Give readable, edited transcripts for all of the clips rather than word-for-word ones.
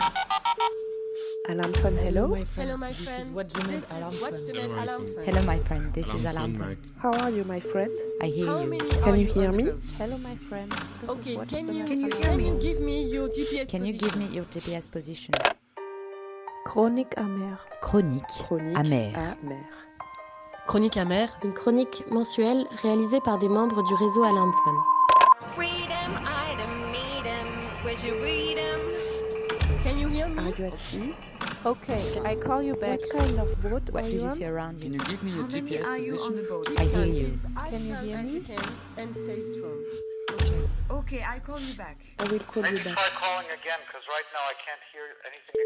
Alarm phone, hello. Hello, my friend. This is What's the Name Alarm Phone. Alarm phone. Hello, my friend. This is Alarm Phone. How are you, my friend? I hear How you. many Can are you hear on me? the go? Hello, my friend. Okay, can you give me your GPS Can you position? give me your GPS position? Chronique amère. Chronique Chronique amère. amère. Chronique amère. Une chronique mensuelle réalisée par des membres du réseau Alarm Phone. Freedom, item, meet 'em, where'd you read 'em? Can you hear me? Are you at sea? Okay, I call you back. What kind of boat What are do you you on? see around Can you? you give me your GPS position? Please I hear stand, you. please, as Can you calm hear as me? you can and stay strong. Okay, I call you back. I will call you Maybe back. try calling again, because right now I can't hear anything.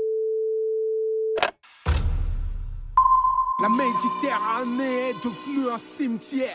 La Méditerranée est devenue un cimetière.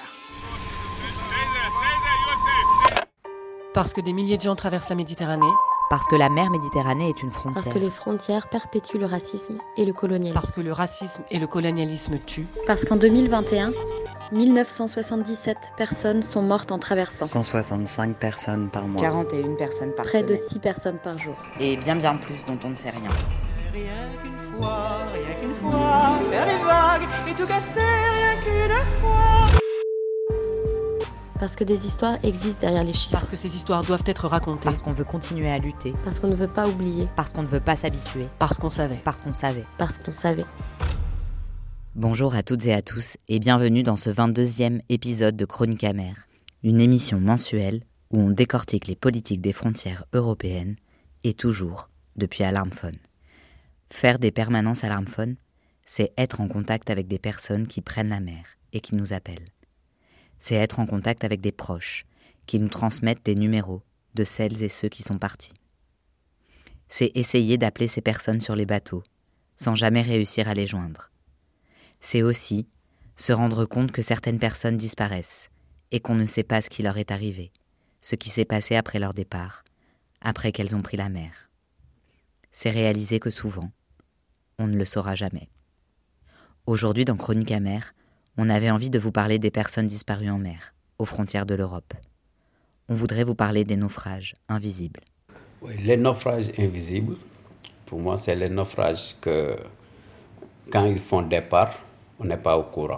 Parce que des milliers de gens traversent la Méditerranée. Parce que la mer Méditerranée est une Parce frontière. que les frontières perpétuent le racisme et le colonialisme. Parce que le racisme et le colonialisme tuent. Parce qu'en 2021, 1977 personnes sont mortes en traversant. 165 personnes par mois. 41 personnes par Près de semaine. 6 personnes par jour. Et bien plus dont on ne sait rien. Rien qu'une fois, faire les vagues et tout casser, rien qu'une fois. Parce que des histoires existent derrière les chiffres. Parce que ces histoires doivent être racontées. Parce qu'on veut continuer à lutter. Parce qu'on ne veut pas oublier. Parce qu'on ne veut pas s'habituer. Parce qu'on savait. Parce qu'on savait. Parce qu'on savait. Bonjour à toutes et à tous et bienvenue dans ce 22e épisode de Chronique amère, une émission mensuelle où on décortique les politiques des frontières européennes et toujours depuis Alarm Phone. Faire des permanences Alarm Phone, c'est être en contact avec des personnes qui prennent la mer et qui nous appellent. C'est être en contact avec des proches qui nous transmettent des numéros de celles et ceux qui sont partis. C'est essayer d'appeler ces personnes sur les bateaux sans jamais réussir à les joindre. C'est aussi se rendre compte que certaines personnes disparaissent et qu'on ne sait pas ce qui leur est arrivé, ce qui s'est passé après leur départ, après qu'elles ont pris la mer. C'est réaliser que souvent, on ne le saura jamais. Aujourd'hui, dans Chronique amère, on avait envie de vous parler des personnes disparues en mer, aux frontières de l'Europe. On voudrait vous parler des naufrages invisibles. Oui, les naufrages invisibles, pour moi, c'est les naufrages que, quand ils font départ, on n'est pas au courant.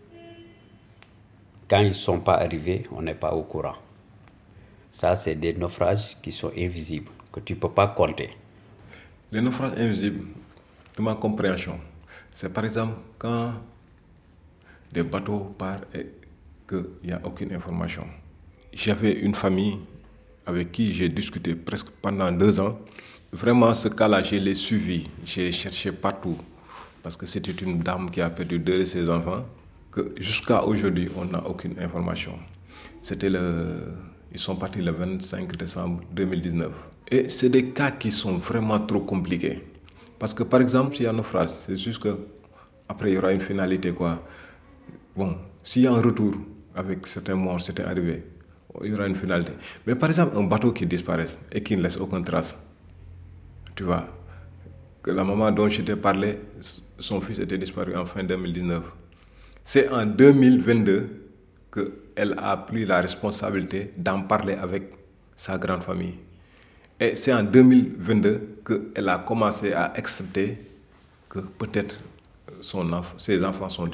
Quand ils ne sont pas arrivés, on n'est pas au courant. Ça, c'est des naufrages qui sont invisibles, que tu ne peux pas compter. Les naufrages invisibles, de ma compréhension, c'est par exemple quand des bateaux partent et qu'il n'y a aucune information. J'avais une famille avec qui j'ai discuté presque pendant 2 ans. Vraiment, ce cas-là, je l'ai suivi, j'ai cherché partout. Parce que c'était une dame qui a perdu 2 de ses enfants, que jusqu'à aujourd'hui, on n'a aucune information. Ils sont partis le 25 décembre 2019. Et c'est des cas qui sont vraiment trop compliqués. Parce que, par exemple, s'il y a un naufrage, c'est juste qu'après, il y aura une finalité, quoi. Bon, s'il y a un retour avec certains morts, certains arrivés, il y aura une finalité. Mais par exemple, un bateau qui disparaît et qui ne laisse aucune trace, tu vois, que la maman dont je t'ai parlé, son fils était disparu en fin 2019. C'est en 2022 qu'elle a pris la responsabilité d'en parler avec sa grande famille. Et c'est en 2022 qu'elle a commencé à accepter que peut-être ses enfants sont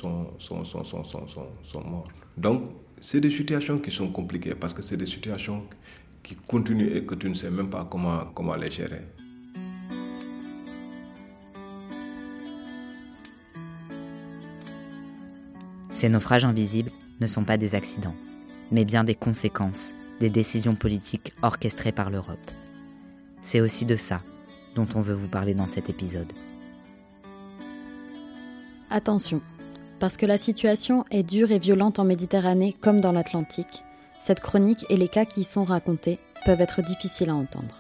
morts. Donc, c'est des situations qui sont compliquées parce que c'est des situations qui continuent et que tu ne sais même pas comment les gérer. Ces naufrages invisibles ne sont pas des accidents, mais bien des conséquences des décisions politiques orchestrées par l'Europe. C'est aussi de ça dont on veut vous parler dans cet épisode. Attention, parce que la situation est dure et violente en Méditerranée comme dans l'Atlantique, cette chronique et les cas qui y sont racontés peuvent être difficiles à entendre.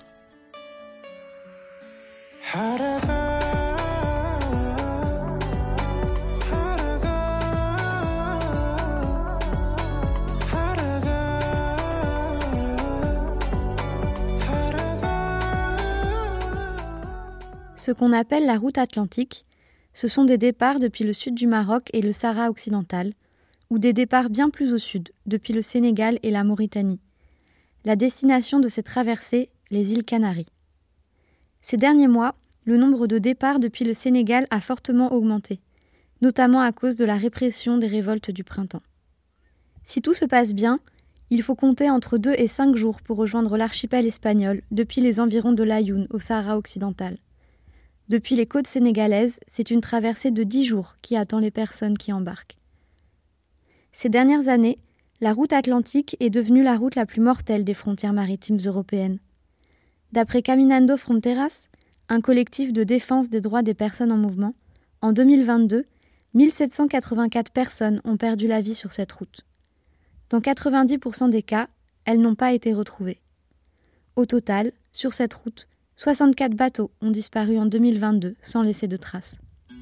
Ce qu'on appelle la route atlantique, ce sont des départs depuis le sud du Maroc et le Sahara occidental, ou des départs bien plus au sud, depuis le Sénégal et la Mauritanie. La destination de ces traversées, les îles Canaries. Ces derniers mois, le nombre de départs depuis le Sénégal a fortement augmenté, notamment à cause de la répression des révoltes du printemps. Si tout se passe bien, il faut compter entre 2 et 5 jours pour rejoindre l'archipel espagnol depuis les environs de l'Aïoun au Sahara occidental. Depuis les côtes sénégalaises, c'est une traversée de 10 jours qui attend les personnes qui embarquent. Ces dernières années, la route atlantique est devenue la route la plus mortelle des frontières maritimes européennes. D'après Caminando Fronteras, un collectif de défense des droits des personnes en mouvement, en 2022, 1784 personnes ont perdu la vie sur cette route. Dans 90% des cas, elles n'ont pas été retrouvées. Au total, sur cette route, 64 bateaux ont disparu en 2022 sans laisser de traces.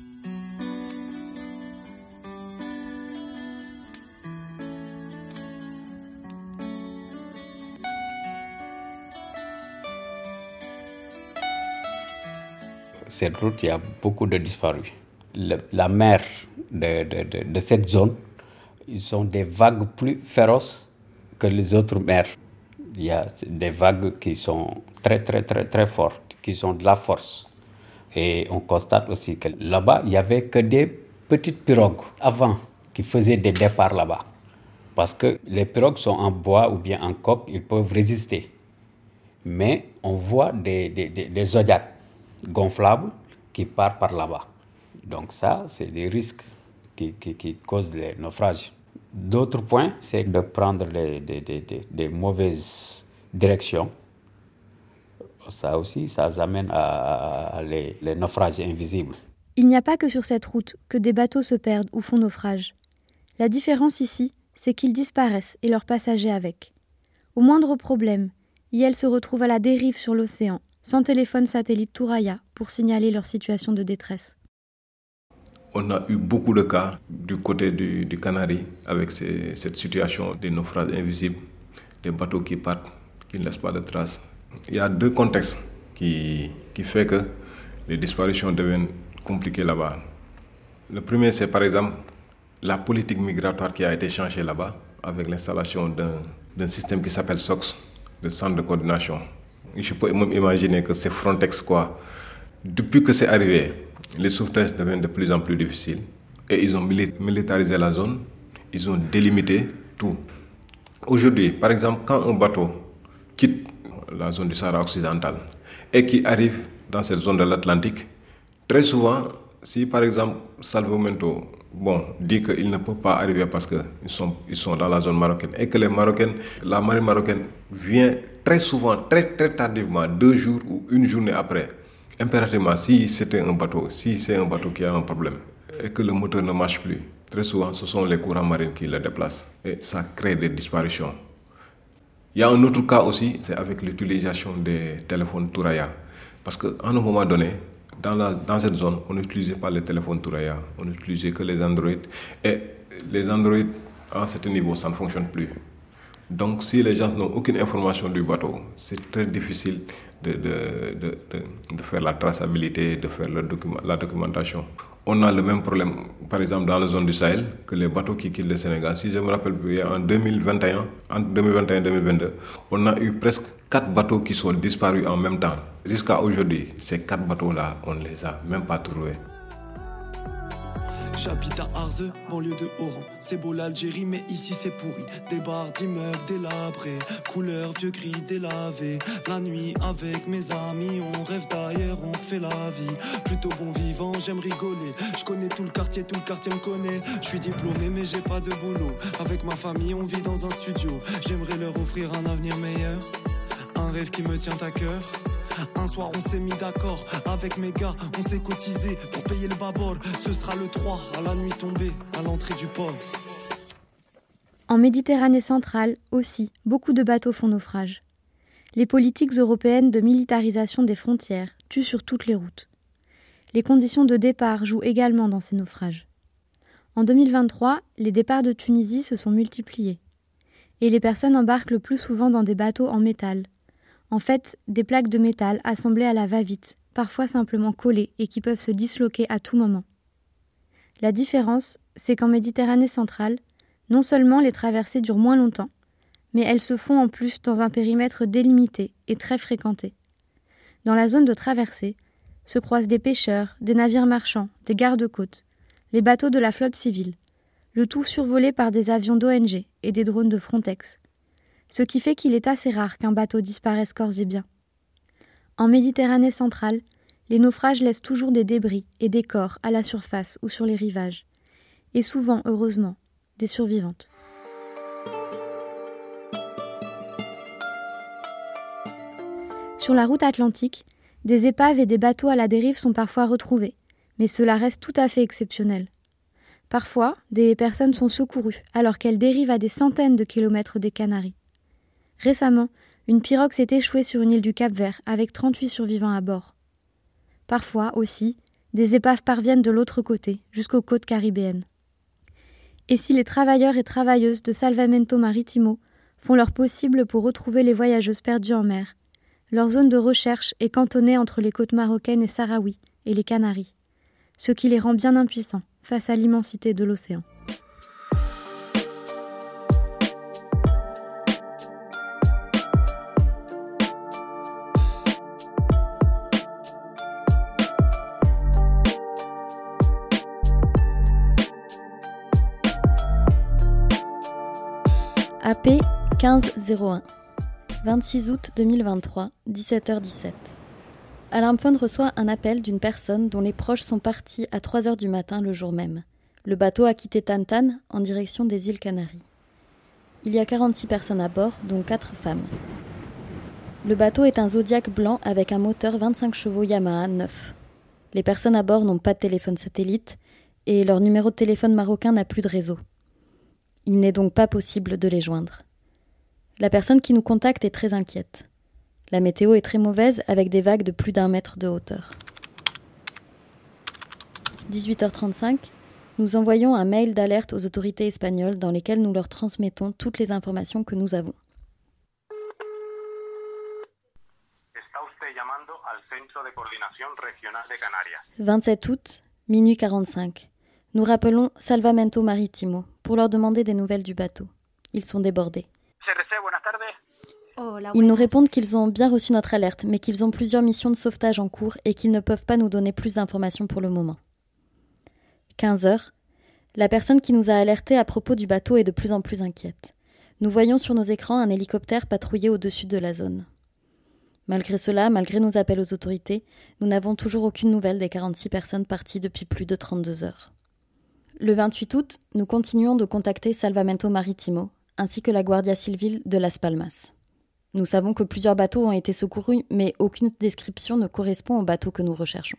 Cette route, il y a beaucoup de disparus. La mer de cette zone, ils sont des vagues plus féroces que les autres mers. Il y a des vagues qui sont très, très, très, très fortes, qui sont de la force. Et on constate aussi que là-bas, il n'y avait que des petites pirogues avant qui faisaient des départs là-bas. Parce que les pirogues sont en bois ou bien en coque, ils peuvent résister. Mais on voit des zodiacs gonflables qui partent par là-bas. Donc ça, c'est des risques qui causent les naufrages. D'autres points, c'est de prendre des mauvaises directions. Ça aussi, ça amène à les naufrages invisibles. Il n'y a pas que sur cette route que des bateaux se perdent ou font naufrage. La différence ici, c'est qu'ils disparaissent et leurs passagers avec. Au moindre problème, IL se retrouvent à la dérive sur l'océan, sans téléphone satellite Touraya pour signaler leur situation de détresse. On a eu beaucoup de cas du côté du Canaries avec cette situation des naufrages invisibles, des bateaux qui partent, qui ne laissent pas de traces. Il y a 2 contextes qui font que les disparitions deviennent compliquées là-bas. Le premier, c'est par exemple la politique migratoire qui a été changée là-bas avec l'installation d'un système qui s'appelle SOX, le centre de coordination. Je peux même imaginer que c'est Frontex, quoi. Depuis que c'est arrivé, les sauvetages deviennent de plus en plus difficiles. Et ils ont militarisé la zone, ils ont délimité tout. Aujourd'hui, par exemple, quand un bateau quitte la zone du Sahara occidental et qui arrive dans cette zone de l'Atlantique, très souvent, si par exemple Salvamento dit qu'il ne peut pas arriver parce qu'ils sont dans la zone marocaine et que la marine marocaine vient très souvent, très très tardivement, 2 jours ou 1 journée après, impérativement, si c'est un bateau qui a un problème et que le moteur ne marche plus, très souvent ce sont les courants marins qui le déplacent et ça crée des disparitions. Il y a un autre cas aussi, c'est avec l'utilisation des téléphones Touraya. Parce qu'à un moment donné, dans cette zone, on n'utilisait pas les téléphones Touraya, on n'utilisait que les Android. Et les Android, à un certain niveau, ça ne fonctionne plus. Donc si les gens n'ont aucune information du bateau, c'est très difficile de faire la traçabilité, de faire la documentation. On a le même problème, par exemple, dans la zone du Sahel, que les bateaux qui quittent le Sénégal. Si je me rappelle bien, en 2021 et 2022, on a eu presque 4 bateaux qui sont disparus en même temps. Jusqu'à aujourd'hui, ces 4 bateaux-là, on ne les a même pas trouvés. J'habite à Arze, banlieue de Oran. C'est beau l'Algérie, mais ici c'est pourri. Des bars d'immeubles délabrés, couleur vieux gris délavé. La nuit avec mes amis, on rêve d'ailleurs, on fait la vie. Plutôt bon vivant, j'aime rigoler. Je connais tout le quartier me connaît. Je suis diplômé, mais j'ai pas de boulot. Avec ma famille, on vit dans un studio. J'aimerais leur offrir un avenir meilleur, un rêve qui me tient à cœur. Un soir on s'est mis d'accord, avec mes gars on s'est cotisé pour payer le bâbord. Ce sera le 3, à la nuit tombée, à l'entrée du port. En Méditerranée centrale aussi, beaucoup de bateaux font naufrage. Les politiques européennes de militarisation des frontières tuent sur toutes les routes. Les conditions de départ jouent également dans ces naufrages. En 2023, les départs de Tunisie se sont multipliés. Et les personnes embarquent le plus souvent dans des bateaux en métal. En fait, des plaques de métal assemblées à la va-vite, parfois simplement collées et qui peuvent se disloquer à tout moment. La différence, c'est qu'en Méditerranée centrale, non seulement les traversées durent moins longtemps, mais elles se font en plus dans un périmètre délimité et très fréquenté. dans la zone de traversée, se croisent des pêcheurs, des navires marchands, des gardes-côtes, les bateaux de la flotte civile, le tout survolé par des avions d'ONG et des drones de Frontex, ce qui fait qu'il est assez rare qu'un bateau disparaisse corps et biens. En Méditerranée centrale, les naufrages laissent toujours des débris et des corps à la surface ou sur les rivages, et souvent, heureusement, des survivantes. Sur la route atlantique, des épaves et des bateaux à la dérive sont parfois retrouvés, mais cela reste tout à fait exceptionnel. Parfois, des personnes sont secourues alors qu'elles dérivent à des centaines de kilomètres des Canaries. Récemment, une pirogue s'est échouée sur une île du Cap-Vert avec 38 survivants à bord. Parfois aussi, des épaves parviennent de l'autre côté, jusqu'aux côtes caribéennes. Et si les travailleurs et travailleuses de Salvamento Marítimo font leur possible pour retrouver les voyageuses perdues en mer, leur zone de recherche est cantonnée entre les côtes marocaines et sahraouis et les Canaries, ce qui les rend bien impuissants face à l'immensité de l'océan. AP 1501, 26 août 2023, 17h17. Alarmphone reçoit un appel d'une personne dont les proches sont partis à 3h du matin le jour même. Le bateau a quitté Tantan en direction des îles Canaries. Il y a 46 personnes à bord, dont 4 femmes. Le bateau est un Zodiac blanc avec un moteur 25 chevaux Yamaha 9. Les personnes à bord n'ont pas de téléphone satellite et leur numéro de téléphone marocain n'a plus de réseau. Il n'est donc pas possible de les joindre. La personne qui nous contacte est très inquiète. La météo est très mauvaise avec des vagues de plus d'1 mètre de hauteur. 18h35, nous envoyons un mail d'alerte aux autorités espagnoles dans lesquelles nous leur transmettons toutes les informations que nous avons. 27 août, minuit 45. Nous rappelons Salvamento Marítimo pour leur demander des nouvelles du bateau. Ils sont débordés. Ils nous répondent qu'ils ont bien reçu notre alerte, mais qu'ils ont plusieurs missions de sauvetage en cours et qu'ils ne peuvent pas nous donner plus d'informations pour le moment. 15h. La personne qui nous a alertés à propos du bateau est de plus en plus inquiète. Nous voyons sur nos écrans un hélicoptère patrouiller au-dessus de la zone. Malgré cela, malgré nos appels aux autorités, nous n'avons toujours aucune nouvelle des 46 personnes parties depuis plus de 32 heures. Le 28 août, nous continuons de contacter Salvamento Marítimo, ainsi que la Guardia Civil de Las Palmas. Nous savons que plusieurs bateaux ont été secourus, mais aucune description ne correspond au bateau que nous recherchons.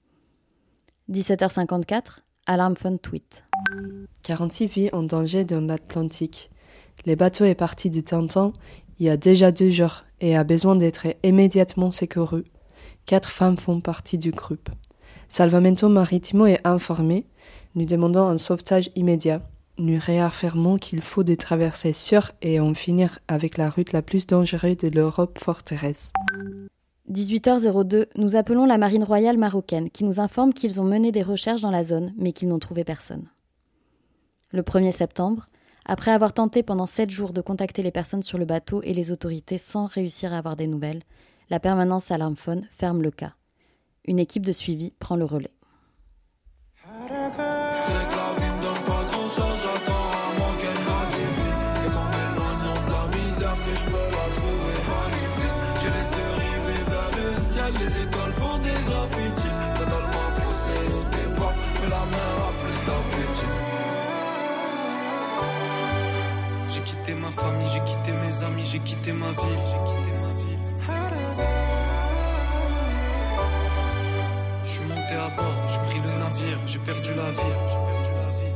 17h54, Alarmphone tweet. 46 vies en danger dans l'Atlantique. Le bateau est parti de Tantan il y a déjà 2 jours et a besoin d'être immédiatement secouru. 4 femmes font partie du groupe. Salvamento Marítimo est informé. Nous demandons un sauvetage immédiat. Nous réaffirmons qu'il faut des traversées sûres et en finir avec la route la plus dangereuse de l'Europe forteresse. 18h02, nous appelons la marine royale marocaine qui nous informe qu'ils ont mené des recherches dans la zone mais qu'ils n'ont trouvé personne. Le 1er septembre, après avoir tenté pendant 7 jours de contacter les personnes sur le bateau et les autorités sans réussir à avoir des nouvelles, la permanence Alarmphone ferme le cas. Une équipe de suivi prend le relais. J'ai quitté ma famille, j'ai quitté mes amis, j'ai quitté ma ville, Je suis monté à bord, j'ai pris le navire, j'ai perdu la vie,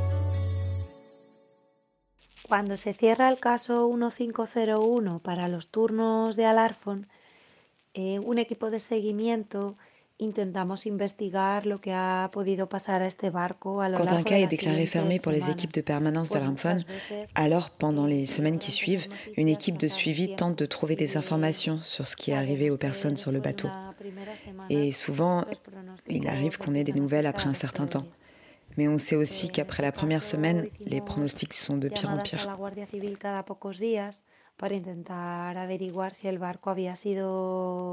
Cuando se cierra el caso 1501 para los turnos de Alarmphone, un equipo de seguimiento intentamos investigar lo que ha podido pasar a este barco a lo Quand largo un cas de est las déclaré fermé pour les siguientes équipes de permanence d'Alarmphone, alors pendant les semaines qui suivent, une équipe de suivi tente de trouver des informations sur ce qui est arrivé aux personnes sur le bateau. Et souvent, il arrive qu'on ait des nouvelles après un certain temps. Mais on sait aussi qu'après la première semaine, les pronostics sont de pire en pire. para intentar averiguar si el barco había sido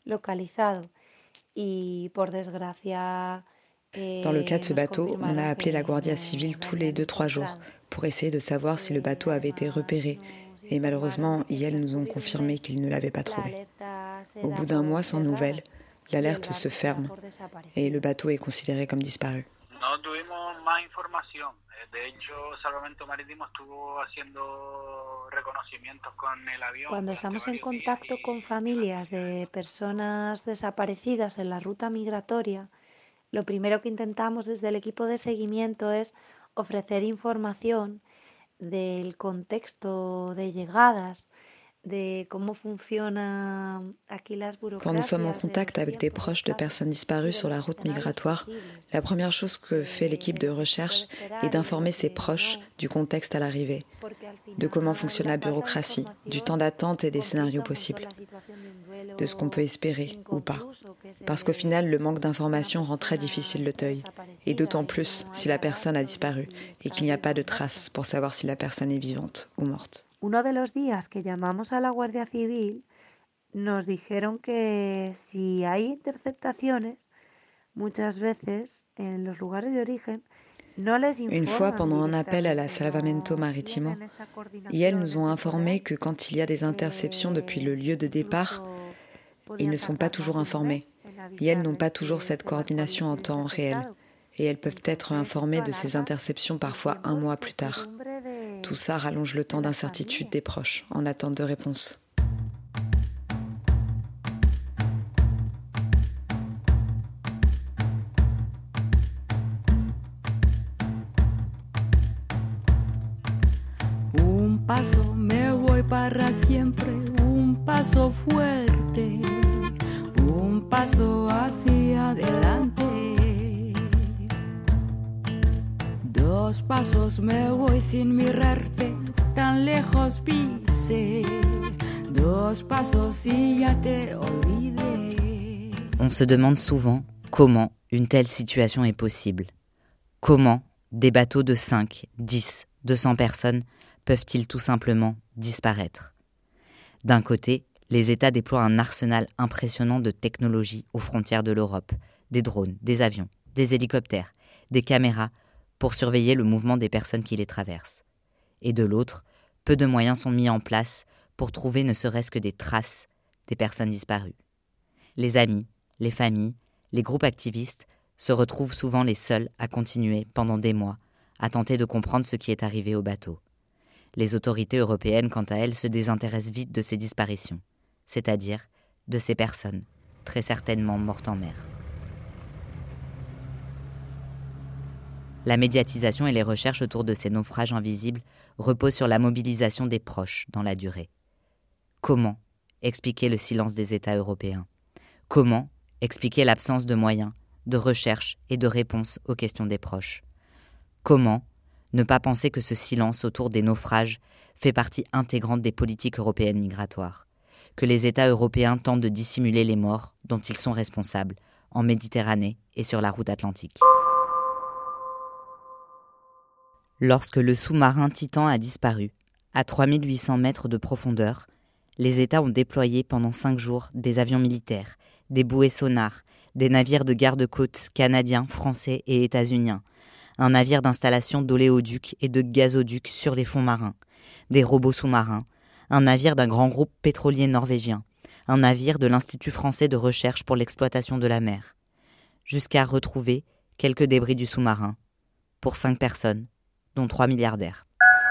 localizado. Y por desgracia, Dans le cas de ce bateau, on a appelé la Guardia Civile tous les 2-3 jours pour essayer de savoir si le bateau avait été repéré. Et malheureusement, ils nous ont confirmé qu'ils ne l'avaient pas trouvé. Au bout d'un mois sans nouvelles, l'alerte se ferme et le bateau est considéré comme disparu. No tuvimos más información. De hecho, Salvamento Marítimo estuvo haciendo reconocimientos con el avión. Cuando estamos en contacto con familias de personas desaparecidas en la ruta migratoria, lo primero que intentamos desde el equipo de seguimiento es ofrecer información del contexto de llegadas, de cómo funcionan aquí las burocracias. Quand nous sommes en contact avec des proches de personnes disparues sur la route migratoire, la première chose que fait l'équipe de recherche est d'informer ses proches du contexte à l'arrivée, de comment fonctionne la bureaucratie, du temps d'attente et des scénarios possibles, de ce qu'on peut espérer ou pas. Parce qu'au final, le manque d'informations rend très difficile le deuil, et d'autant plus si la personne a disparu et qu'il n'y a pas de traces pour savoir si la personne est vivante ou morte. Uno de los días que llamamos a la Guardia Civil, nos dijeron que si hay interceptaciones, muchas veces en los lugares de origen, no les informan. Une fois, pendant un appel à la Salvamento Marítimo, ils nous ont informé que quand il y a des interceptions depuis le lieu de départ, ils ne sont pas toujours informés. Ils n'ont pas toujours cette coordination en temps réel. Et elles peuvent être informées de ces interceptions parfois un mois plus tard. Tout ça rallonge le temps d'incertitude des proches en attente de réponse. Un paso me voy para siempre, un paso fuerte, un paso hacia adelante. Dos pasos me voy sin mirarte, tan lejos pisé. Dos pasos y ya te olvidé. On se demande souvent comment une telle situation est possible. Comment des bateaux de 5, 10, 200 personnes peuvent-ils tout simplement disparaître ? D'un côté, les États déploient un arsenal impressionnant de technologies aux frontières de l'Europe, des drones, des avions, des hélicoptères, des caméras, pour surveiller le mouvement des personnes qui les traversent. Et de l'autre, peu de moyens sont mis en place pour trouver ne serait-ce que des traces des personnes disparues. Les amis, les familles, les groupes activistes se retrouvent souvent les seuls à continuer pendant des mois à tenter de comprendre ce qui est arrivé au bateau. Les autorités européennes, quant à elles, se désintéressent vite de ces disparitions, c'est-à-dire de ces personnes, très certainement mortes en mer. La médiatisation et les recherches autour de ces naufrages invisibles reposent sur la mobilisation des proches dans la durée. Comment expliquer le silence des États européens ? Comment expliquer l'absence de moyens, de recherche et de réponses aux questions des proches ? Comment ne pas penser que ce silence autour des naufrages fait partie intégrante des politiques européennes migratoires ? Que les États européens tentent de dissimuler les morts dont ils sont responsables en Méditerranée et sur la route atlantique ? Lorsque le sous-marin Titan a disparu, à 3800 mètres de profondeur, les États ont déployé pendant 5 jours des avions militaires, des bouées sonars, des navires de garde-côte canadiens, français et états-uniens, un navire d'installation d'oléoducs et de gazoducs sur les fonds marins, des robots sous-marins, un navire d'un grand groupe pétrolier norvégien, un navire de l'Institut français de recherche pour l'exploitation de la mer, jusqu'à retrouver quelques débris du sous-marin, pour 5 personnes, dont 3 milliardaires.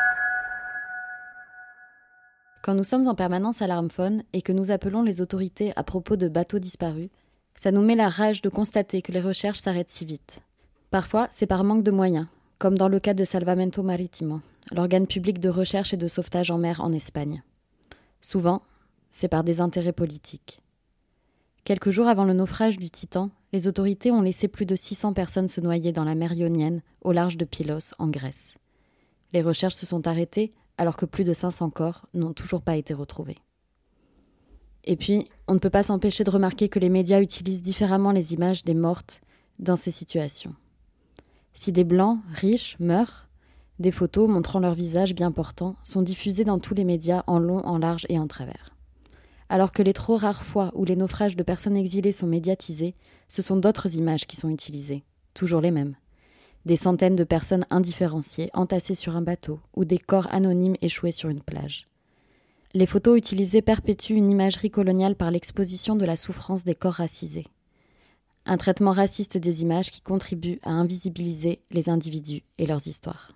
Quand nous sommes en permanence à l'Alarmphone et que nous appelons les autorités à propos de bateaux disparus, ça nous met la rage de constater que les recherches s'arrêtent si vite. Parfois, c'est par manque de moyens, comme dans le cas de Salvamento Marítimo, l'organe public de recherche et de sauvetage en mer en Espagne. Souvent, c'est par des intérêts politiques. Quelques jours avant le naufrage du Titan, les autorités ont laissé plus de 600 personnes se noyer dans la mer Ionienne, au large de Pylos, en Grèce. Les recherches se sont arrêtées alors que plus de 500 corps n'ont toujours pas été retrouvés. Et puis, on ne peut pas s'empêcher de remarquer que les médias utilisent différemment les images des mortes dans ces situations. Si des blancs riches meurent, des photos montrant leur visage bien portant sont diffusées dans tous les médias en long, en large et en travers. Alors que les trop rares fois où les naufrages de personnes exilées sont médiatisés, ce sont d'autres images qui sont utilisées, toujours les mêmes. Des centaines de personnes indifférenciées entassées sur un bateau ou des corps anonymes échoués sur une plage. Les photos utilisées perpétuent une imagerie coloniale par l'exposition de la souffrance des corps racisés. Un traitement raciste des images qui contribue à invisibiliser les individus et leurs histoires.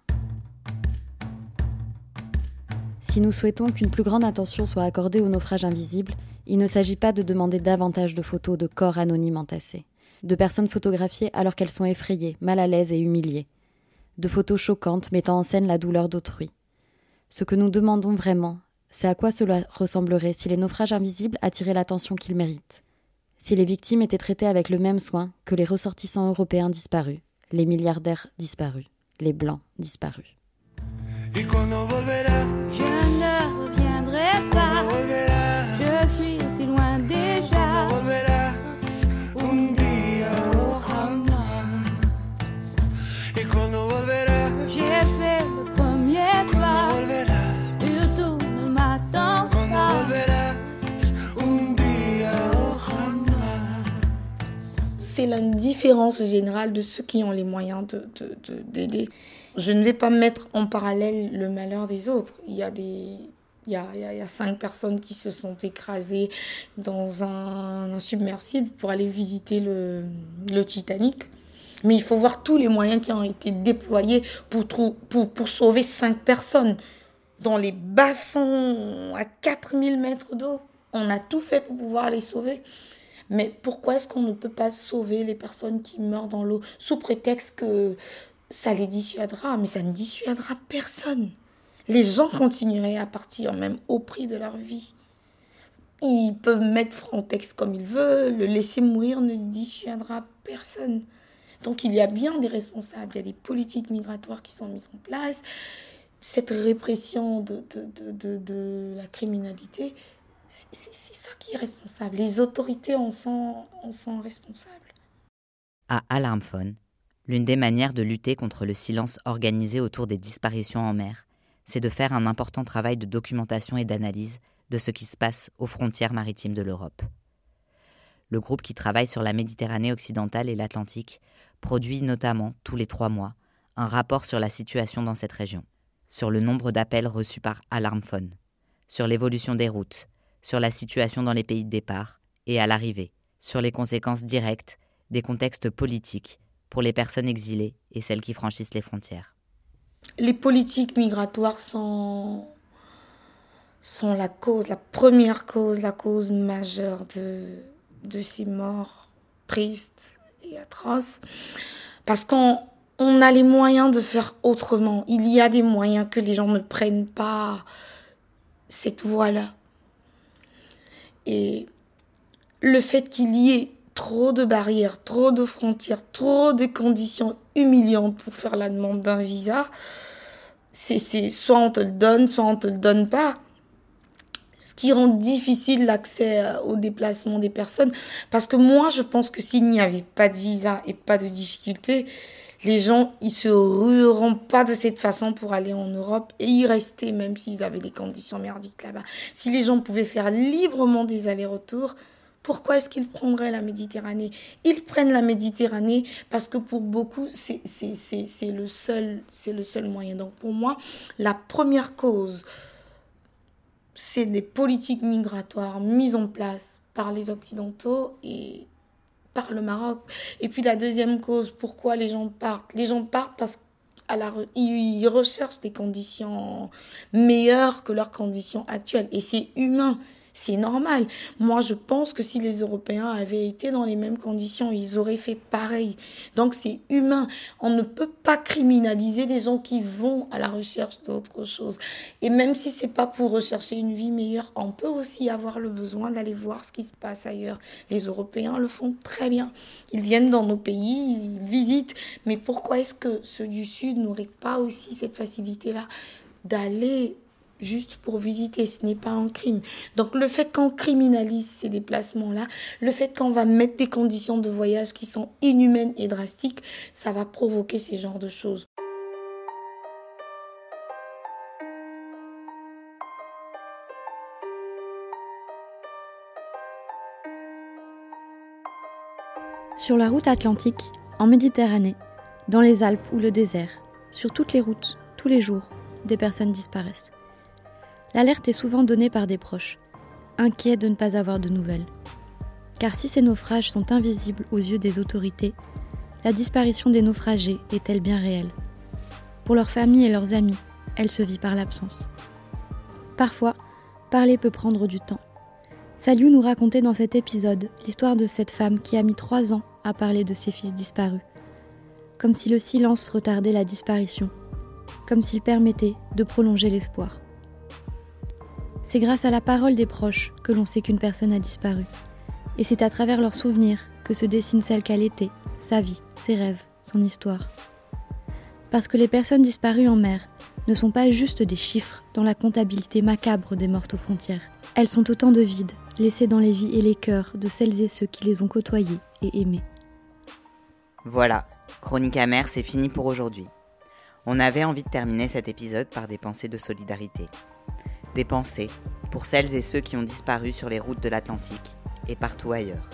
Si nous souhaitons qu'une plus grande attention soit accordée aux naufrages invisibles, il ne s'agit pas de demander davantage de photos de corps anonymes entassés, de personnes photographiées alors qu'elles sont effrayées, mal à l'aise et humiliées, de photos choquantes mettant en scène la douleur d'autrui. Ce que nous demandons vraiment, c'est à quoi cela ressemblerait si les naufrages invisibles attiraient l'attention qu'ils méritent, si les victimes étaient traitées avec le même soin que les ressortissants européens disparus, les milliardaires disparus, les blancs disparus. Je ne reviendrai pas. Je suis si loin déjà. J'ai fait le premier pas. Surtout ne m'attends pas. C'est l'indifférence générale de ceux qui ont les moyens d'aider. Je ne vais pas mettre en parallèle le malheur des autres. Il y a 5 personnes qui se sont écrasées dans un submersible pour aller visiter le Titanic. Mais il faut voir tous les moyens qui ont été déployés pour sauver 5 personnes. Dans les bas-fonds, à 4000 mètres d'eau, on a tout fait pour pouvoir les sauver. Mais pourquoi est-ce qu'on ne peut pas sauver les personnes qui meurent dans l'eau sous prétexte que ça les dissuadera? Mais ça ne dissuadera personne. Les gens continueraient à partir même au prix de leur vie. Ils peuvent mettre Frontex comme ils veulent, le laisser mourir ne dissuadera personne. Donc il y a bien des responsables, il y a des politiques migratoires qui sont mises en place. Cette répression de la criminalité, c'est ça qui est responsable. Les autorités en sont responsables. À Alarmphone, l'une des manières de lutter contre le silence organisé autour des disparitions en mer, c'est de faire un important travail de documentation et d'analyse de ce qui se passe aux frontières maritimes de l'Europe. Le groupe qui travaille sur la Méditerranée occidentale et l'Atlantique produit notamment, tous les 3 mois, un rapport sur la situation dans cette région, sur le nombre d'appels reçus par Alarmphone, sur l'évolution des routes, sur la situation dans les pays de départ et à l'arrivée, sur les conséquences directes des contextes politiques pour les personnes exilées et celles qui franchissent les frontières. Les politiques migratoires sont la première cause, la cause majeure de ces morts tristes et atroces. Parce qu'on a les moyens de faire autrement. Il y a des moyens que les gens ne prennent pas cette voie-là. Et le fait qu'il y ait trop de barrières, trop de frontières, trop de conditions humiliantes pour faire la demande d'un visa, c'est soit on te le donne, soit on te le donne pas. Ce qui rend difficile l'accès au déplacement des personnes. Parce que moi, je pense que s'il n'y avait pas de visa et pas de difficultés, les gens, ils se rueront pas de cette façon pour aller en Europe et y rester, même s'ils avaient des conditions merdiques là-bas. Si les gens pouvaient faire librement des allers-retours, pourquoi est-ce qu'ils prendraient la Méditerranée? Ils prennent la Méditerranée parce que pour beaucoup, c'est le seul moyen. Donc pour moi, la première cause, c'est des politiques migratoires mises en place par les Occidentaux et par le Maroc. Et puis la deuxième cause, pourquoi les gens partent? Les gens partent parce qu'ils recherchent des conditions meilleures que leurs conditions actuelles. Et c'est humain. C'est normal. Moi, je pense que si les Européens avaient été dans les mêmes conditions, ils auraient fait pareil. Donc, c'est humain. On ne peut pas criminaliser des gens qui vont à la recherche d'autre chose. Et même si c'est pas pour rechercher une vie meilleure, on peut aussi avoir le besoin d'aller voir ce qui se passe ailleurs. Les Européens le font très bien. Ils viennent dans nos pays, ils visitent. Mais pourquoi est-ce que ceux du Sud n'auraient pas aussi cette facilité-là d'aller juste pour visiter? Ce n'est pas un crime. Donc le fait qu'on criminalise ces déplacements-là, le fait qu'on va mettre des conditions de voyage qui sont inhumaines et drastiques, ça va provoquer ces genres de choses. Sur la route atlantique, en Méditerranée, dans les Alpes ou le désert, sur toutes les routes, tous les jours, des personnes disparaissent. L'alerte est souvent donnée par des proches, inquiets de ne pas avoir de nouvelles. Car si ces naufrages sont invisibles aux yeux des autorités, la disparition des naufragés est-elle bien réelle ? Pour leurs familles et leurs amis, elle se vit par l'absence. Parfois, parler peut prendre du temps. Saliou nous racontait dans cet épisode l'histoire de cette femme qui a mis 3 ans à parler de ses fils disparus. Comme si le silence retardait la disparition, comme s'il permettait de prolonger l'espoir. C'est grâce à la parole des proches que l'on sait qu'une personne a disparu. Et c'est à travers leurs souvenirs que se dessine celle qu'elle était, sa vie, ses rêves, son histoire. Parce que les personnes disparues en mer ne sont pas juste des chiffres dans la comptabilité macabre des mortes aux frontières. Elles sont autant de vides laissés dans les vies et les cœurs de celles et ceux qui les ont côtoyées et aimées. Voilà, Chronique amère, c'est fini pour aujourd'hui. On avait envie de terminer cet épisode par des pensées de solidarité. Des pensées pour celles et ceux qui ont disparu sur les routes de l'Atlantique et partout ailleurs.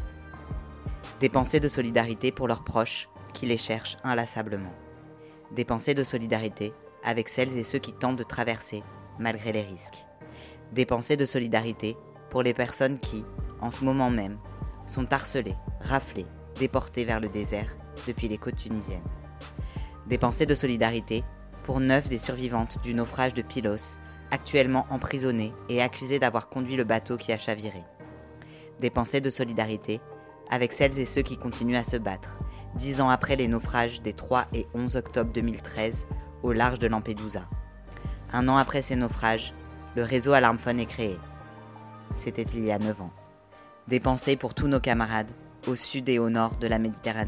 Des pensées de solidarité pour leurs proches qui les cherchent inlassablement. Des pensées de solidarité avec celles et ceux qui tentent de traverser malgré les risques. Des pensées de solidarité pour les personnes qui, en ce moment même, sont harcelées, raflées, déportées vers le désert depuis les côtes tunisiennes. Des pensées de solidarité pour 9 des survivantes du naufrage de Pylos, actuellement emprisonnées et accusées d'avoir conduit le bateau qui a chaviré. Des pensées de solidarité avec celles et ceux qui continuent à se battre, 10 ans après les naufrages des 3 et 11 octobre 2013 au large de Lampedusa. 1 an après ces naufrages, le réseau Alarmphone est créé. C'était il y a 9 ans. Des pensées pour tous nos camarades, au sud et au nord de la Méditerranée.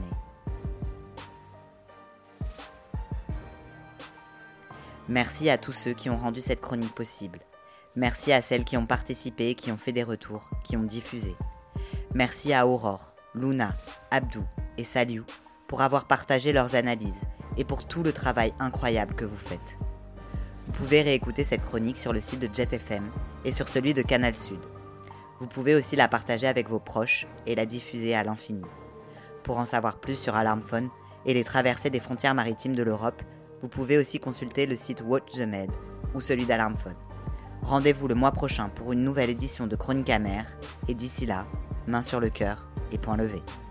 Merci à tous ceux qui ont rendu cette chronique possible. Merci à celles qui ont participé, qui ont fait des retours, qui ont diffusé. Merci à Aurore, Luna, Abdou et Saliou pour avoir partagé leurs analyses et pour tout le travail incroyable que vous faites. Vous pouvez réécouter cette chronique sur le site de Jet FM et sur celui de Canal Sud. Vous pouvez aussi la partager avec vos proches et la diffuser à l'infini. Pour en savoir plus sur Alarmphone et les traversées des frontières maritimes de l'Europe, vous pouvez aussi consulter le site Watch the Med ou celui d'Alarmphone. Rendez-vous le mois prochain pour une nouvelle édition de Chronique amère et d'ici là, main sur le cœur et point levé.